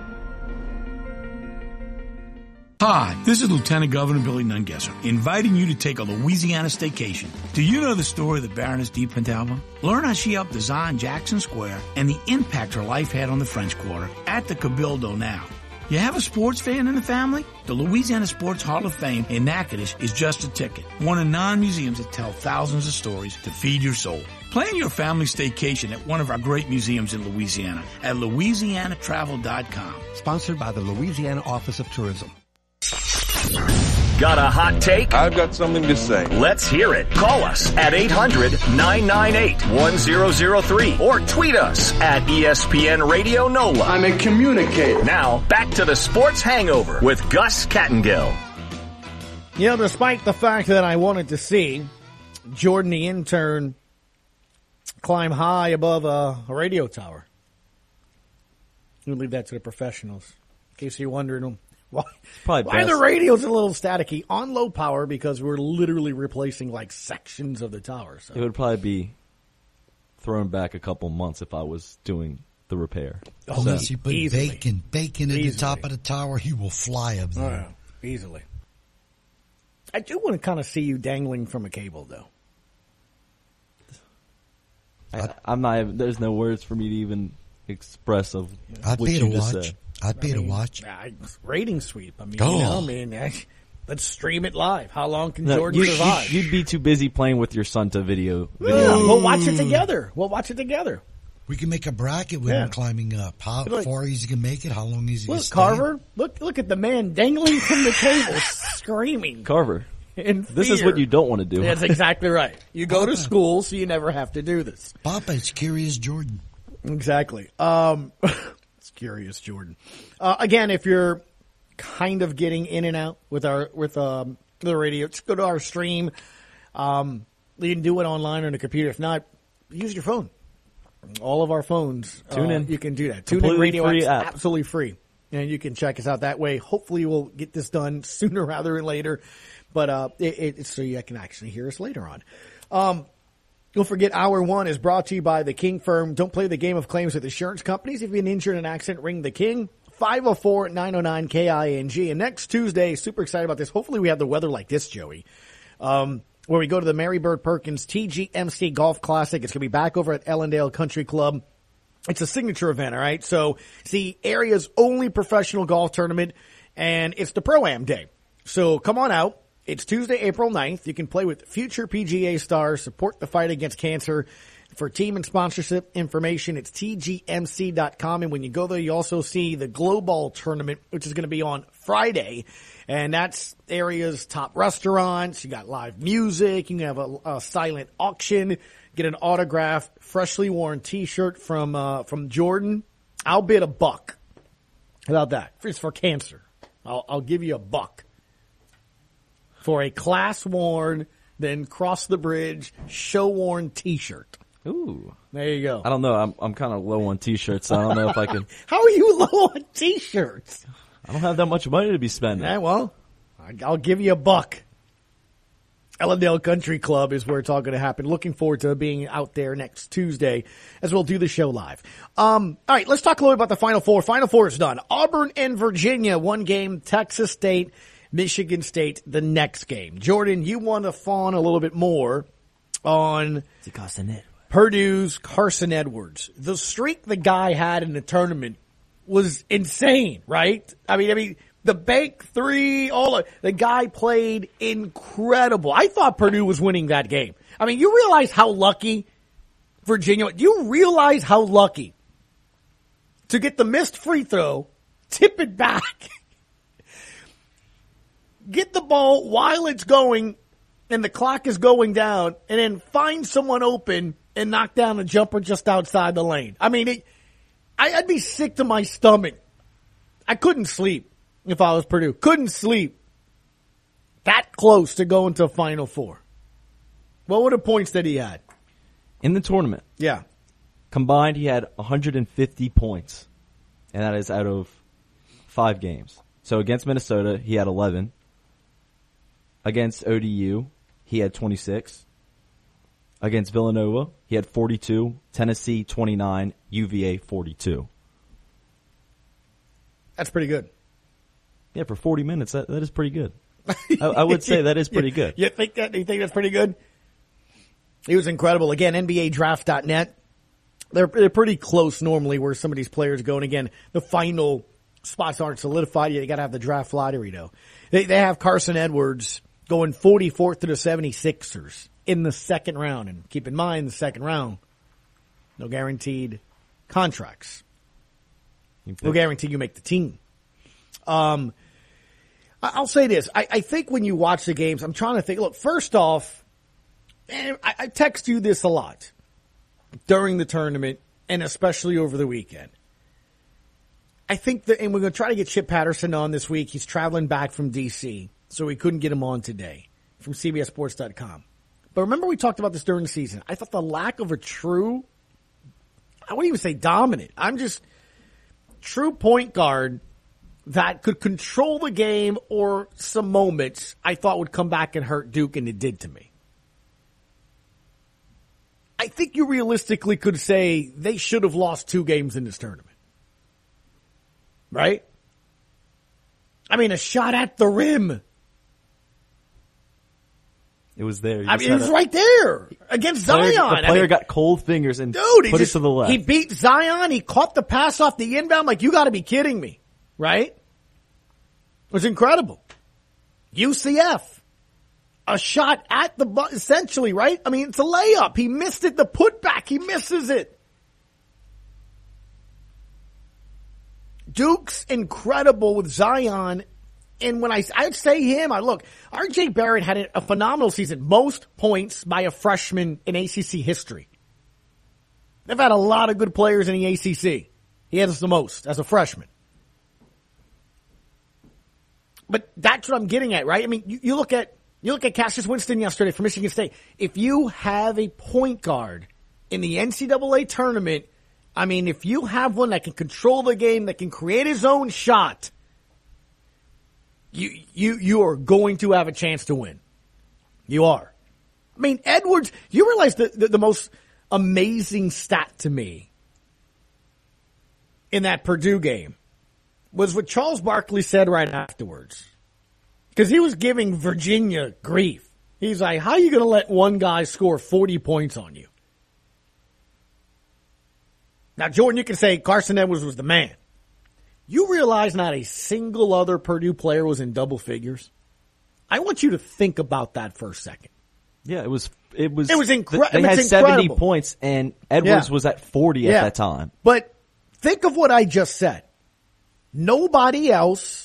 Hi, this is Lieutenant Governor Billy Nungesser, inviting you to take a Louisiana staycation. Do you know the story of the Baroness de Pentalba? Learn how she helped design Jackson Square and the impact her life had on the French Quarter at the Cabildo now. You have a sports fan in the family? The Louisiana Sports Hall of Fame in Natchitoches is just a ticket. One of 9 museums that tell thousands of stories to feed your soul. Plan your family staycation at one of our great museums in Louisiana at louisianatravel.com. Sponsored by the Louisiana Office of Tourism. Got a hot take? I've got something to say. Let's hear it. Call us at 800-998-1003 or tweet us at ESPN Radio NOLA. I'm a communicator. Now, back to the Sports Hangover with Gus Kattengill. You know, despite the fact that I wanted to see Jordan the intern climb high above a radio tower, we'll leave that to the professionals. In case you're wondering why the radio's a little staticky on low power, because we're literally replacing like sections of the tower. So it would probably be thrown back a couple months if I was doing the repair. Unless you put bacon at the top of the tower, he will fly up there. Oh, easily. I do want to kind of see you dangling from a cable, though. I'm not. There's no words for me to even express of I'd what pay you to just watch. said. I'd pay to watch. Rating sweep. I mean, Oh. let's stream it live. How long can Jordan survive? You'd be too busy playing with your son to video. Yeah, we'll watch it together. We can make a bracket with him climbing up. How far he's going to make it? How long he's going to stay? Carver, look at the man dangling from the cable, screaming. Carver, in this is fear. what you don't want to do. That's exactly right. You go to school, so you never have to do this. Papa, it's Curious Jordan. Exactly. It's Curious Jordan. Again, if you're kind of getting in and out with the radio, just go to our stream. You can do it online or on a computer. If not, use your phone. All of our phones. Tune in. You can do that. Completely Tune in radio free app's app. absolutely free. And you can check us out that way. Hopefully we'll get this done sooner rather than later. But it's so you can actually hear us later on. Don't forget, Hour 1 is brought to you by the King Firm. Don't play the game of claims with insurance companies. If you've been injured in an accident, ring the King. 504-909-KING. And next Tuesday, super excited about this. Hopefully we have the weather like this, Joey. Where we go to the Mary Bird Perkins TGMC Golf Classic. It's going to be back over at Ellendale Country Club. It's a signature event, all right? So it's the area's only professional golf tournament, and it's the Pro-Am Day. So come on out. It's Tuesday, April 9th. You can play with future PGA stars, support the fight against cancer. For team and sponsorship information, it's tgmc.com. And when you go there, you also see the Glow Ball tournament, which is going to be on Friday. And that's area's top restaurants. You got live music. You can have a silent auction. Get an autographed, freshly worn T-shirt from Jordan. I'll bid $1. How about that? It's for cancer. I'll give you $1 for a class-worn, then cross the bridge, show-worn T-shirt. Ooh, there you go. I don't know. I'm kind of low on T-shirts, so I don't know if I can. How are you low on T-shirts? I don't have that much money to be spending. Yeah, well, I'll give you $1. Ellendale Country Club is where it's all going to happen. Looking forward to being out there next Tuesday as we'll do the show live. All right, let's talk a little bit about the Final Four. Final Four is done. Auburn and Virginia, one game. Texas State, Michigan State, the next game. Jordan, you want to fawn a little bit more on Purdue's Carson Edwards. The streak the guy had in the tournament was insane, right? I mean, the bank three, the guy played incredible. I thought Purdue was winning that game. I mean, you realize how lucky Virginia, do you realize how lucky to get the missed free throw, tip it back, get the ball while it's going and the clock is going down, and then find someone open and knock down a jumper just outside the lane. I mean, I'd be sick to my stomach. I couldn't sleep if I was Purdue. Couldn't sleep. That close to going to a Final Four. What were the points that he had? In the tournament. Yeah. Combined, he had 150 points. And that is out of 5 games. So against Minnesota, he had 11. Against ODU, he had 26. Against Villanova, he had 42. Tennessee, 29. UVA, 42. That's pretty good. Yeah, for 40 minutes, that is pretty good. I would say that is pretty good. You think that's pretty good? He was incredible. Again, NBADraft.net. They're pretty close normally where some of these players go. And again, the final spots aren't solidified yet. You got to have the draft lottery, though. They have Carson Edwards going 44th to the 76ers in the second round. And keep in mind, the second round, no guaranteed contracts. No guarantee you make the team. I'll say this. I think when you watch the games, I'm trying to think. Look, first off, and I text you this a lot during the tournament and especially over the weekend. I think that, and we're going to try to get Chip Patterson on this week. He's traveling back from D.C., so we couldn't get him on today from CBSSports.com. But remember we talked about this during the season. I thought the lack of a true, I wouldn't even say dominant, I'm just true point guard that could control the game or some moments I thought would come back and hurt Duke, and it did to me. I think you realistically could say they should have lost 2 games in this tournament. Right? I mean, a shot at the rim. It was there. I mean, it was right there against Zion. The player got cold fingers and put it to the left. He beat Zion. He caught the pass off the inbound. Like, you got to be kidding me. Right? It was incredible. UCF. A shot at the essentially, right? I mean, it's a layup. He missed it. The putback. He misses it. Duke's incredible with Zion. And when I'd say him, look, RJ Barrett had a phenomenal season. Most points by a freshman in ACC history. They've had a lot of good players in the ACC. He has the most as a freshman. But that's what I'm getting at, right? I mean, you look at Cassius Winston yesterday for Michigan State. If you have a point guard in the NCAA tournament, I mean, if you have one that can control the game, that can create his own shot, you are going to have a chance to win. You are. I mean, Edwards, you realize the most amazing stat to me in that Purdue game was what Charles Barkley said right afterwards. Because he was giving Virginia grief. He's like, how are you going to let one guy score 40 points on you? Now, Jordan, you can say Carson Edwards was the man. You realize not a single other Purdue player was in double figures? I want you to think about that for a second. Yeah, it was incredible. They had 70 points, and Edwards was at 40 at that time. But think of what I just said. Nobody else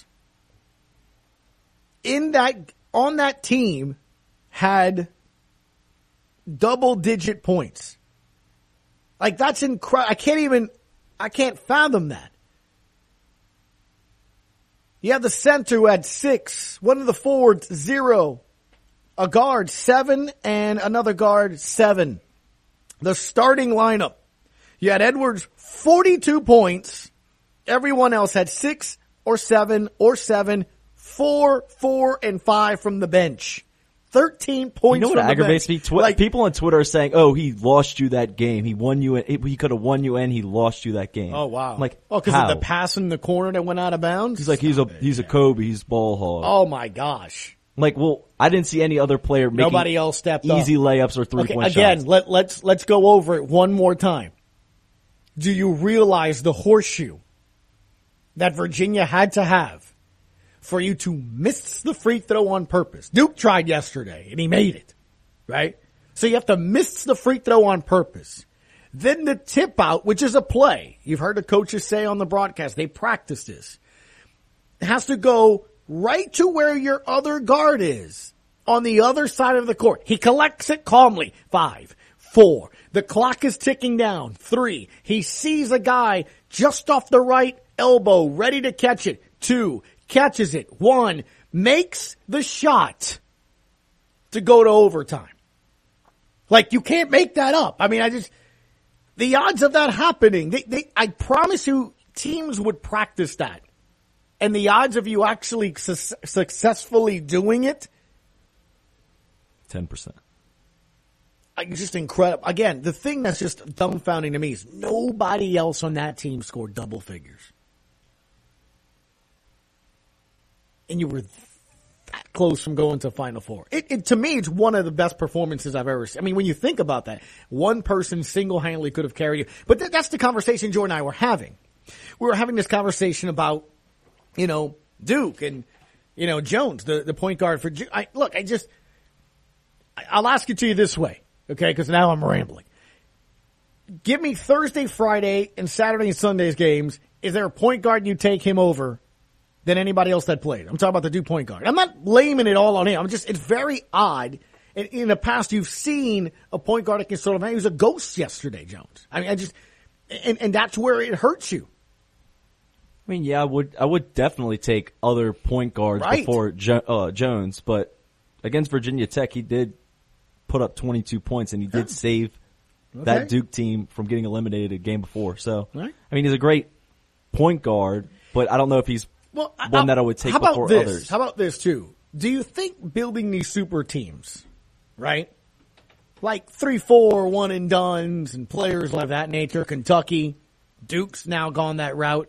on that team had double-digit points. Like, that's incredible. I can't fathom that. You have the center who had 6, one of the forwards 0, a guard 7, and another guard 7. The starting lineup. You had Edwards 42 points. Everyone else had 6 or 7 or 7, 4, 4, and 5 from the bench. 13 points. You know what aggravates me? People on Twitter are saying, "Oh, he lost you that game. He won you. He could have won you, and he lost you that game." Oh wow! I'm like, because of the pass in the corner that went out of bounds. He's like, he's a Kobe. He's ball hog. Oh my gosh! I'm like, well, I didn't see any other player making nobody else stepped easy up. Layups or 3-point shots. Again, let's go over it one more time. Do you realize the horseshoe that Virginia had to have for you to miss the free throw on purpose? Duke tried yesterday, and he made it, right? So you have to miss the free throw on purpose. Then the tip out, which is a play. You've heard the coaches say on the broadcast, they practice this. It has to go right to where your other guard is on the other side of the court. He collects it calmly. 5, 4. The clock is ticking down. 3. He sees a guy just off the right elbow, ready to catch it. 2. catches it, 1, makes the shot to go to overtime. Like, you can't make that up. I mean, the odds of that happening, I promise you, teams would practice that. And the odds of you actually successfully doing it, 10%. Just incredible. Again, the thing that's just dumbfounding to me is nobody else on that team scored double figures. And you were that close from going to Final Four. To me, it's one of the best performances I've ever seen. I mean, when you think about that, one person single-handedly could have carried you. But that's the conversation Joe and I were having. We were having this conversation about, Duke and, Jones, the point guard for Duke. I'll ask it to you this way, okay, because now I'm rambling. Give me Thursday, Friday, and Saturday and Sunday's games. Is there a point guard you take him over than anybody else that played? I'm talking about the Duke point guard. I'm not blaming it all on him. It's very odd. In the past, you've seen a point guard that can sort of, he was a ghost yesterday, Jones. I mean, and that's where it hurts you. I mean, yeah, I would definitely take other point guards before Jones, but against Virginia Tech, he did put up 22 points, and he did save that Duke team from getting eliminated a game before. So, I mean, he's a great point guard, but I don't know if he's one that I would take before others. How about this, too? Do you think building these super teams, right, like 3-4 one-and-dones and players like that nature, Kentucky, Duke's now gone that route,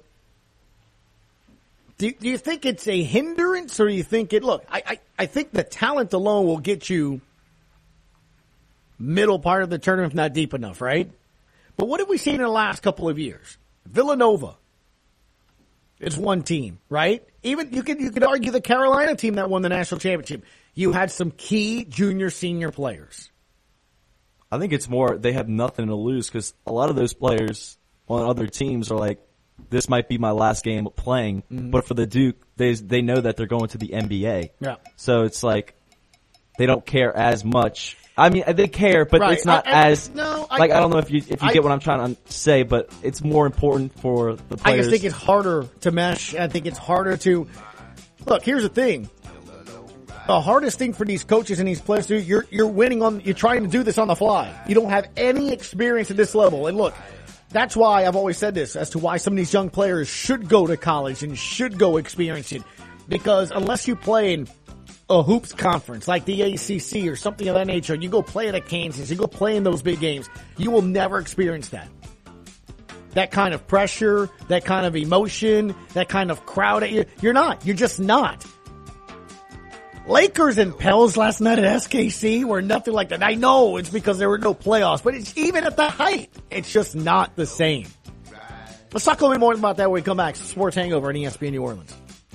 do you think it's a hindrance, or do you think I think the talent alone will get you middle part of the tournament, if not deep enough, right? But what have we seen in the last couple of years? Villanova. It's one team, right? Even you could argue the Carolina team that won the national championship. You had some key junior, senior players. I think it's more they have nothing to lose because a lot of those players on other teams are like, this might be my last game playing. Mm-hmm. But for the Duke, they know that they're going to the NBA. Yeah. So it's like they don't care as much. I mean, they care, but it's not I don't know if you get what I'm trying to say, but it's more important for the players. I just think it's harder to mesh. I think it's harder to look. Here's the thing: the hardest thing for these coaches and these players to do, you're winning on. You're trying to do this on the fly. You don't have any experience at this level, and look. That's why I've always said this as to why some of these young players should go to college and should go experience it. Because unless you play in a hoops conference like the ACC or something of that nature, you go play at Kansas, you go play in those big games, you will never experience that. That kind of pressure, that kind of emotion, that kind of crowd. You're not. You're just not. Lakers and Pels last night at SKC were nothing like that. I know it's because there were no playoffs, but it's even at that height, it's just not the same. Let's talk a little bit more about that when we come back. Sports Hangover on ESPN New Orleans.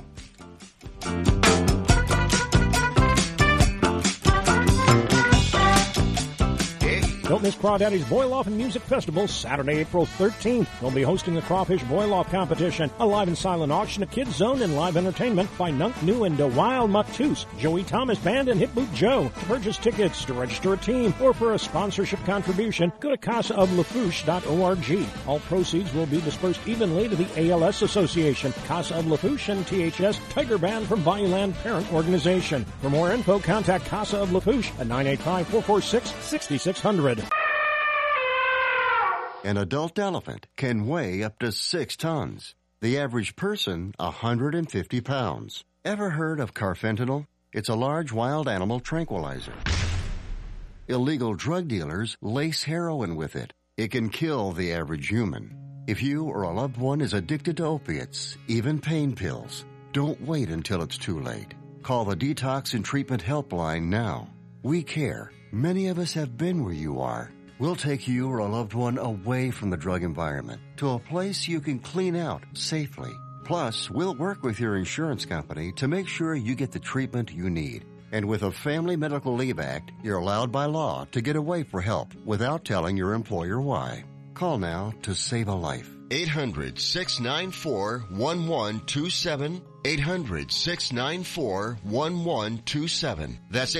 Don't miss Crawdaddy's Boil-Off and Music Festival Saturday, April 13th. They'll be hosting a crawfish boil-off competition, a live and silent auction, a kids zone, and live entertainment by Nunk New and the Wild Muctoose, Joey Thomas Band, and Hit Boot Joe. To purchase tickets, to register a team, or for a sponsorship contribution, go to CasaofLaFouche.org. All proceeds will be dispersed evenly to the ALS Association, Casa of LaFouche, and THS Tiger Band from Bayouland Parent Organization. For more info, contact Casa of LaFouche at 985-446-6600. An adult elephant can weigh up to 6 tons. The average person, 150 pounds. Ever heard of carfentanil? It's a large wild animal tranquilizer. Illegal drug dealers lace heroin with it. It can kill the average human. If you or a loved one is addicted to opiates, even pain pills, don't wait until it's too late. Call the Detox and Treatment Helpline now. We care. Many of us have been where you are. We'll take you or a loved one away from the drug environment to a place you can clean out safely. Plus, we'll work with your insurance company to make sure you get the treatment you need. And with a Family Medical Leave Act, you're allowed by law to get away for help without telling your employer why. Call now to save a life. 800-694-1127. 800-694-1127. That's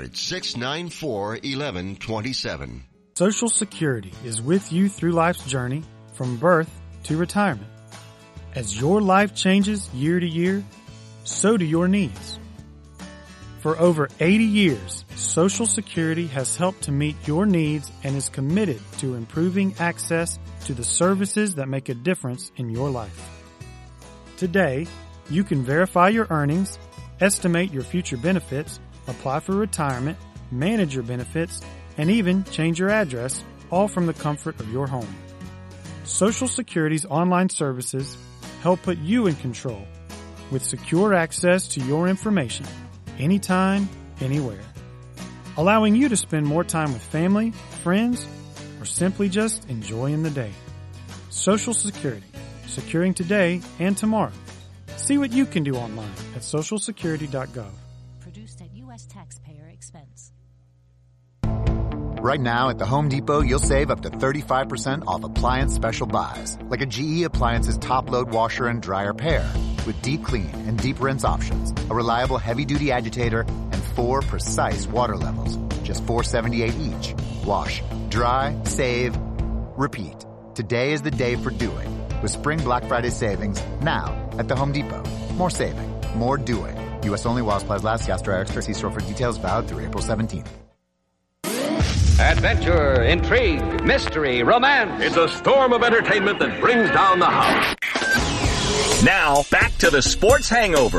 800-694-1127. Social Security is with you through life's journey, from birth to retirement. As your life changes year to year, so do your needs. For over 80 years, Social Security has helped to meet your needs and is committed to improving access to the services that make a difference in your life. Today, you can verify your earnings, estimate your future benefits, apply for retirement, manage your benefits, and even change your address, all from the comfort of your home. Social Security's online services help put you in control with secure access to your information anytime, anywhere, allowing you to spend more time with family, friends, or simply just enjoying the day. Social Security, securing today and tomorrow. See what you can do online at socialsecurity.gov. Produced at U.S. taxpayer expense. Right now at the Home Depot, you'll save up to 35% off appliance special buys, like a GE Appliances top-load washer and dryer pair, with deep clean and deep rinse options, a reliable heavy-duty agitator, and 4 precise water levels, just $4.78 each. Wash, dry, save, repeat. Today is the day for doing, with Spring Black Friday savings now at the Home Depot. More saving, more doing. U.S. only while supplies last. Gas Dryer Extra. See store for details. Valid through April 17th. Adventure, intrigue, mystery, romance. It's a storm of entertainment that brings down the house. Now, back to the Sports Hangover.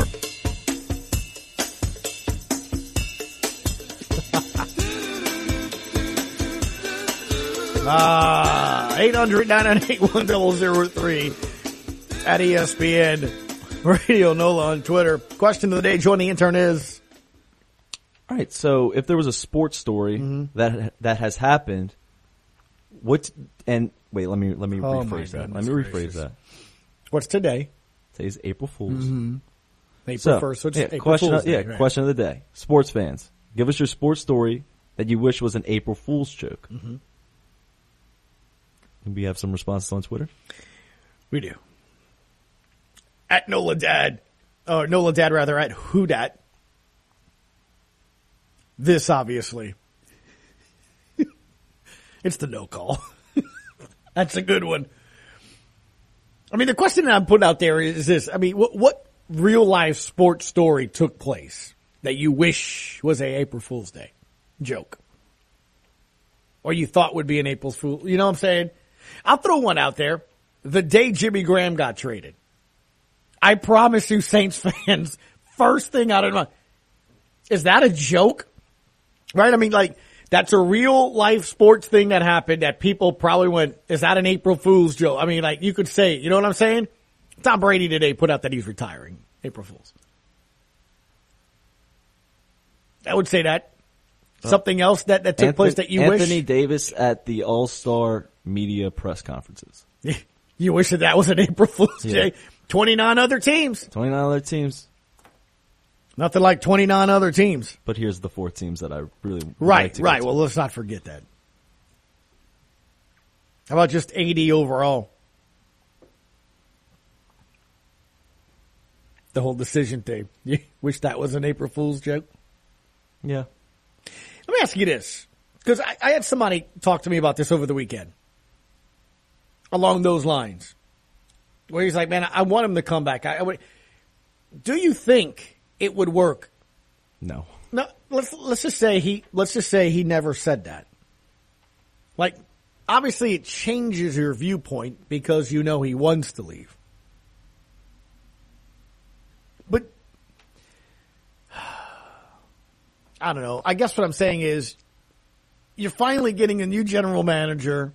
800-998-1003 at ESPN Radio NOLA on Twitter. Question of the day, join the intern is. All right, so if there was a sports story that has happened, let me rephrase that. Let me rephrase that. What's today? Today's April Fool's. April 1st, so it's April question Fool's Day, right. Question of the day. Sports fans, give us your sports story that you wish was an April Fool's joke. We have some responses on Twitter. We do. At NOLA Dad, at Who Dat. This, obviously. It's the no call. That's a good one. I mean, the question that I'm putting out there is this. I mean, what real life sports story took place that you wish was a April Fool's Day joke? Or you thought would be an April Fool? You know what I'm saying? I'll throw one out there. The day Jimmy Graham got traded. I promise you, Saints fans, first thing out of my mind, is that a joke? Right? I mean, like, that's a real life sports thing that happened that people probably went, is that an April Fool's joke? I mean, like, you could say, you know what I'm saying? Tom Brady today put out that he's retiring. April Fool's. I would say that. Something else that took place that you wish? Anthony Davis at the All-Star Media press conferences. You wish that was an April Fool's Day? 29 other teams. 29 other teams. Nothing like 29 other teams. But here's the 4 teams that I really would right, like to right. get to. Well, let's not forget that. How about just 80 overall? The whole decision thing. You wish that was an April Fool's joke? Yeah. Let me ask you this, because I had somebody talk to me about this over the weekend. Along those lines. Where he's like, man, I want him to come back. Do you think it would work? No. No. Let's just say he never said that. Like, obviously it changes your viewpoint because you know he wants to leave. But I don't know. I guess what I'm saying is you're finally getting a new general manager.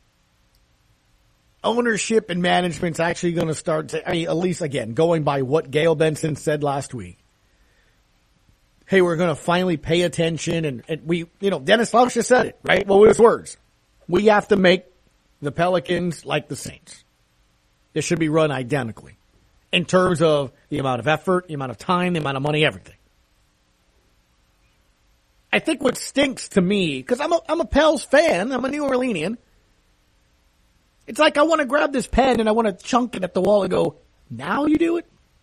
Ownership and management's actually going to start to, I mean, at least, again, going by what Gail Benson said last week. Hey, we're going to finally pay attention. And we, Dennis Fauch just said it, right? What were his words? We have to make the Pelicans like the Saints. It should be run identically in terms of the amount of effort, the amount of time, the amount of money, everything. I think what stinks to me, because I'm a Pels fan, I'm a New Orleanian. It's like I want to grab this pen and I want to chunk it at the wall and go, now you do it?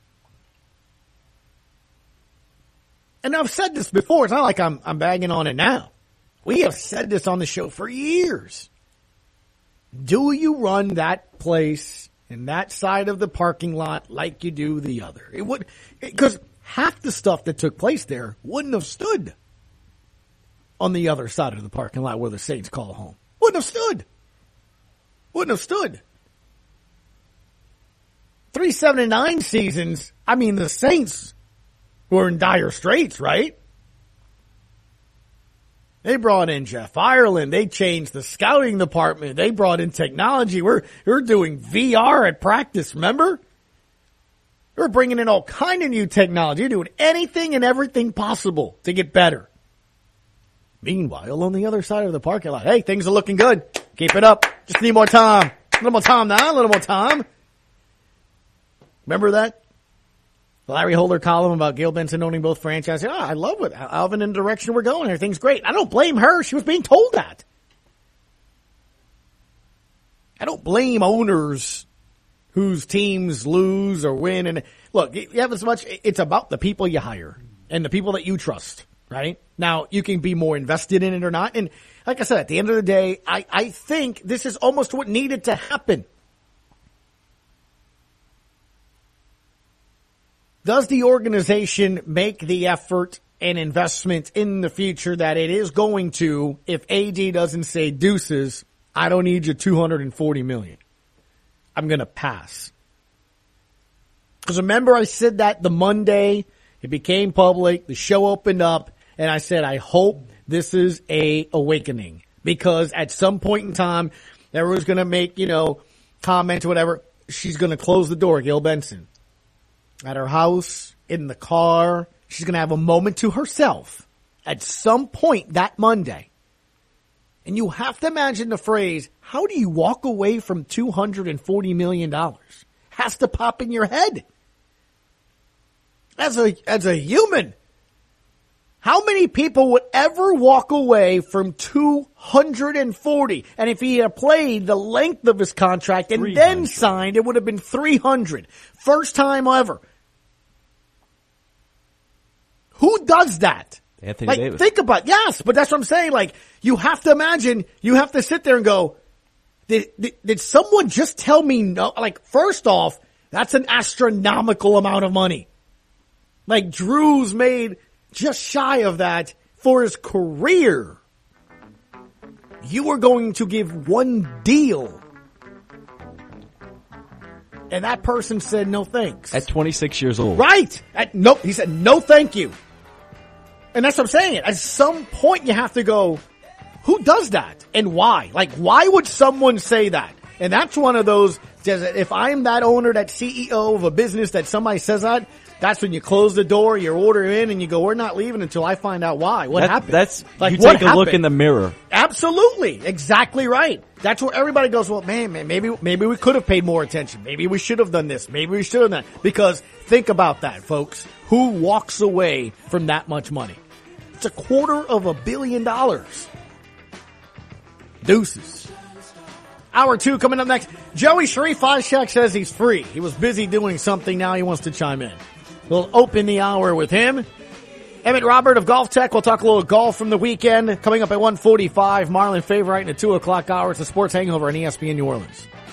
And I've said this before. It's not like I'm bagging on it now. We have said this on the show for years. Do you run that place in that side of the parking lot like you do the other. It would, because half the stuff that took place there wouldn't have stood on the other side of the parking lot where the Saints call home. Wouldn't have stood. Wouldn't have stood. 3 7-9 seasons. I mean, the Saints were in dire straits, right? They brought in Jeff Ireland. They changed the scouting department. They brought in technology. We're doing VR at practice, remember? We're bringing in all kind of new technology. You're doing anything and everything possible to get better. Meanwhile, on the other side of the parking lot, hey, things are looking good. Keep it up. Just need more time. A little more time now. A little more time. Remember that? The Larry Holder column about Gail Benson owning both franchises. I love it. Alvin in the direction we're going. Everything's great. I don't blame her. She was being told that. I don't blame owners whose teams lose or win. And look, you have as much. It's about the people you hire and the people that you trust, right? Now, you can be more invested in it or not. And like I said, at the end of the day, I think this is almost what needed to happen. Does the organization make the effort and investment in the future that it is going to if AD doesn't say deuces, I don't need your $240 million. I'm going to pass. Because remember I said that the Monday, it became public, the show opened up, and I said I hope this is a awakening. Because at some point in time, everyone's going to make, comments or whatever. She's going to close the door, Gail Benson. At her house, in the car, she's going to have a moment to herself at some point that Monday. And you have to imagine the phrase, how do you walk away from $240 million? Has to pop in your head. As a human, how many people would ever walk away from 240? And if he had played the length of his contract and 300. Then signed, it would have been 300. First time ever. Who does that? Anthony Davis. Think about, yes, but that's what I'm saying. You have to imagine, you have to sit there and go, did someone just tell me no? First off, that's an astronomical amount of money. Drew's made just shy of that for his career. You are going to give one deal. And that person said no thanks. At 26 years old. Right. Nope. He said no thank you. And that's what I'm saying. At some point you have to go, who does that? And why? Why would someone say that? And that's one of those, if I'm that owner, that CEO of a business that somebody says that, that's when you close the door, you order in, and you go, we're not leaving until I find out why. What happened? You take a look in the mirror. Absolutely. Exactly right. That's where everybody goes, well, man, maybe we could have paid more attention. Maybe we should have done this. Maybe we should have done that. Because think about that, folks. Who walks away from that much money? It's $250 million. Deuces. Hour 2 coming up next. Joey Sharif Ishak says he's free. He was busy doing something. Now he wants to chime in. We'll open the hour with him. Emmett Robert of Golf Tech. We'll talk a little golf from the weekend. Coming up at 1:45. Marlon Favorite in the 2 o'clock hour. It's the Sports Hangover on ESPN New Orleans.